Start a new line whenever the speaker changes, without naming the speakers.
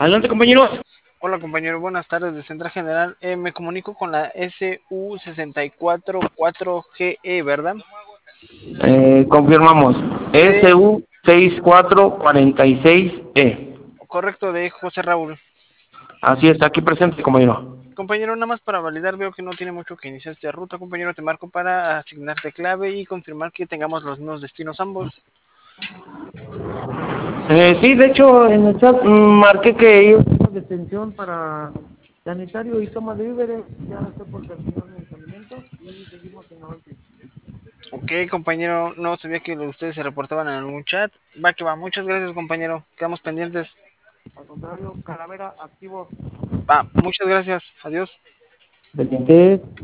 Adelante, compañero.
Hola compañero, buenas tardes de Central General. Me comunico con la SU644GE, ¿verdad?
Confirmamos.
De,
SU6446E.
correcto, de José Raúl.
Así es, aquí presente, compañero.
Compañero, nada más para validar, veo que no tiene mucho que iniciar esta ruta. Compañero, te marco para asignarte clave y confirmar que tengamos los mismos destinos ambos.
Sí, de hecho, en el chat marqué que ellos tienen detención para sanitario y toma de víveres. Ya estoy por terminar mis alimentos y seguimos en avance.
Ok, compañero, no sabía que ustedes se reportaban en algún chat. Va que va, muchas gracias, compañero. Quedamos pendientes.
Al contrario, Calavera, activo.
Va, muchas gracias. Adiós.
Pendiente.